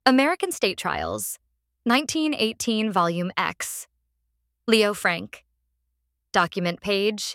American State Trials, 1918 Volume X. Leo Frank. Document page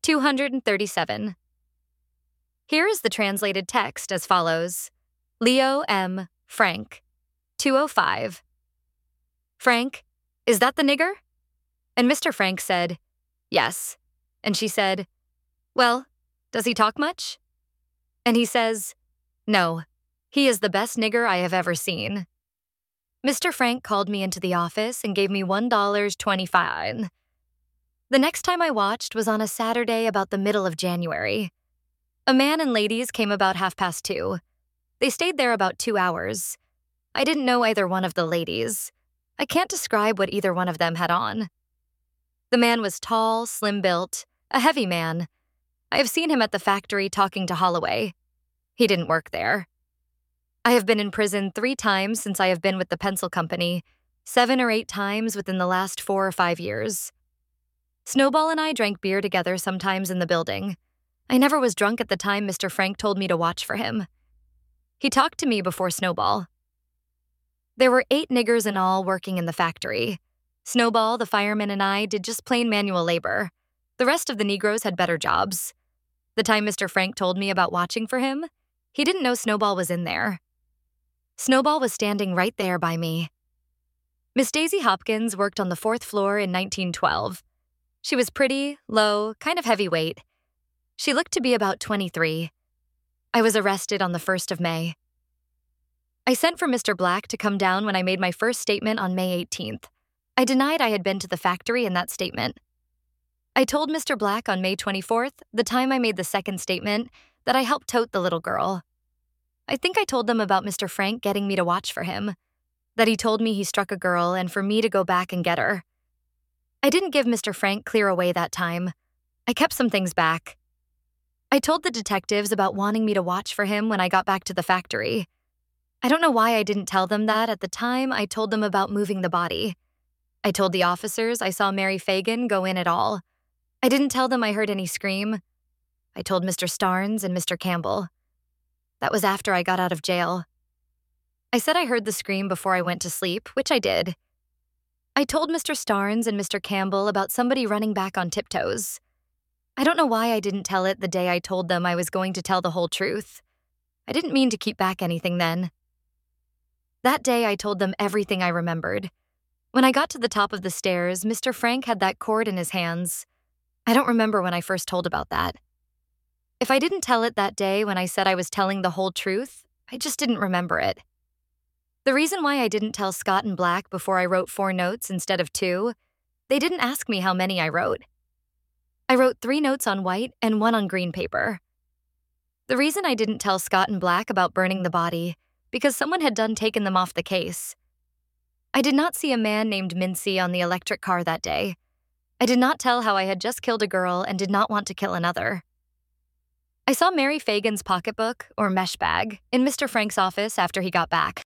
237. Here is the translated text as follows. Leo M. Frank, 205. Frank, is that the nigger? And Mr. Frank said, yes. And she said, well, does he talk much? And he says, no, he is the best nigger I have ever seen. Mr. Frank called me into the office and gave me $1.25. The next time I watched was on a Saturday about the middle of January. A man and ladies came about 2:30. They stayed there about 2 hours. I didn't know either one of the ladies. I can't describe what either one of them had on. The man was tall, slim-built, a heavy man. I have seen him at the factory talking to Holloway. He didn't work there. I have been in prison 3 times since I have been with the pencil company, 7 or 8 times within the last 4 or 5 years. Snowball and I drank beer together sometimes in the building. I never was drunk at the time Mr. Frank told me to watch for him. He talked to me before Snowball. There were 8 niggers in all working in the factory. Snowball, the fireman, and I did just plain manual labor. The rest of the Negroes had better jobs. The time Mr. Frank told me about watching for him, he didn't know Snowball was in there. Snowball was standing right there by me. Miss Daisy Hopkins worked on the 4th floor in 1912. She was pretty, low, kind of heavyweight. She looked to be about 23. I was arrested on the 1st of May. I sent for Mr. Black to come down when I made my first statement on May 18th. I denied I had been to the factory in that statement. I told Mr. Black on May 24th, the time I made the second statement, that I helped tote the little girl. I think I told them about Mr. Frank getting me to watch for him, that he told me he struck a girl and for me to go back and get her. I didn't give Mr. Frank clear away that time. I kept some things back. I told the detectives about wanting me to watch for him when I got back to the factory. I don't know why I didn't tell them that at the time I told them about moving the body. I told the officers I saw Mary Fagan go in at all. I didn't tell them I heard any scream. I told Mr. Starnes and Mr. Campbell. That was after I got out of jail. I said I heard the scream before I went to sleep, which I did. I told Mr. Starnes and Mr. Campbell about somebody running back on tiptoes. I don't know why I didn't tell it the day I told them I was going to tell the whole truth. I didn't mean to keep back anything then. That day I told them everything I remembered. When I got to the top of the stairs, Mr. Frank had that cord in his hands. I don't remember when I first told about that. If I didn't tell it that day when I said I was telling the whole truth, I just didn't remember it. The reason why I didn't tell Scott and Black before I wrote 4 notes instead of 2, they didn't ask me how many I wrote. I wrote 3 notes on white and 1 on green paper. The reason I didn't tell Scott and Black about burning the body, because someone had done taken them off the case. I did not see a man named Mincy on the electric car that day. I did not tell how I had just killed a girl and did not want to kill another. I saw Mary Fagan's pocketbook, or mesh bag, in Mr. Frank's office after he got back.